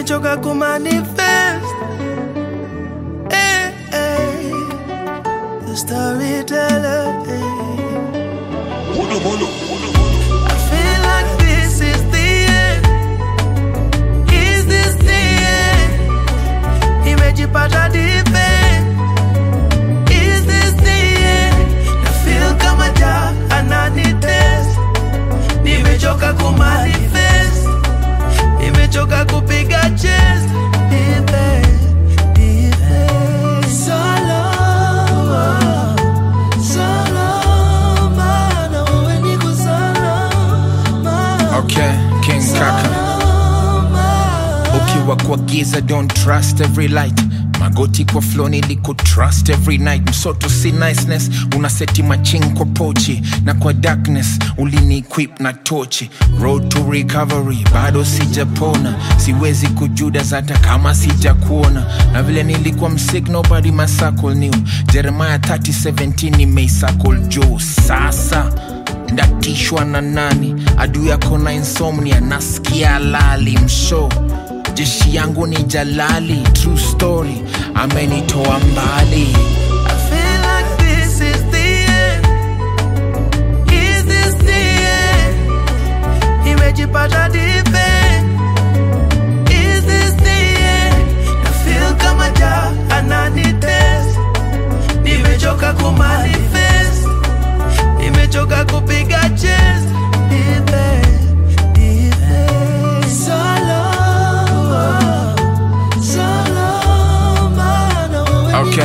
nimechoka kumanifest. The storyteller. I feel like this is the end. Is this the end? Nimejipata deep end. Is this the end? Na feel kama ja ananitest. Nimechoka kumanifest. Nimechoka kupiga chest. Deep end, deep end. Solo. Okay, King Kaka. Ukiwa kwa giza, don't trust every light. Magoti kwa flow niliko trust every night. Msoto si niceness, unaseti maching kwa pochi. Na kwa darkness, ulini equip na tochi. Road to recovery, bado sijapona. Siwezi kujuda hata kama sijakuona. Na vile nilikuwa msick, nobody my circle knew. Jeremiah 30:17 nimeisakol Joe. Sasa ndatishwa na nani? Adui yako na insomnia, nasikia lali msho. Jeshi yangu ni jalali, true story, amenitoa mbali. I feel like this is the end. Is this the end? Nimejipata deep end. Is this the end? Na feel kama ja ananitest. Nimechoka kumanifest. Nimechoka kupiga chest. Deep end, deep end. Solo. Okay.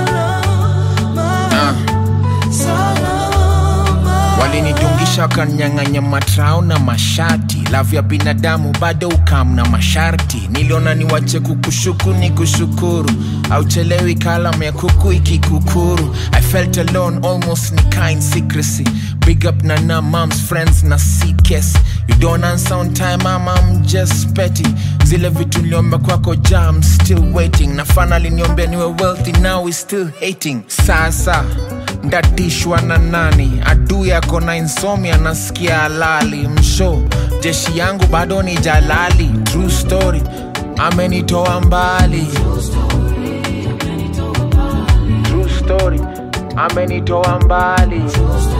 Walinidungisha wakanyang'anya matrao na mashati. Love ya binadamu bado ukam na masharti. Niliona niwache kukushuku ni kushukuru. Auchelewi kalamu ya kuku ikikukuru. I felt alone, almost ni kind secrecy. Big up na moms, friends na CKS. You don't answer on time, I'm just petty. Zile vitu niliomba kwako I'm still waiting. Na finally niombea niwe wealthy, now we still hating. Sasa ndatishwa na nani? Adui yako na insomnia, nasikia halali msho. Jeshi yangu bado ni jalali, true story, amenitoa mbali. True story, amenitoa mbali.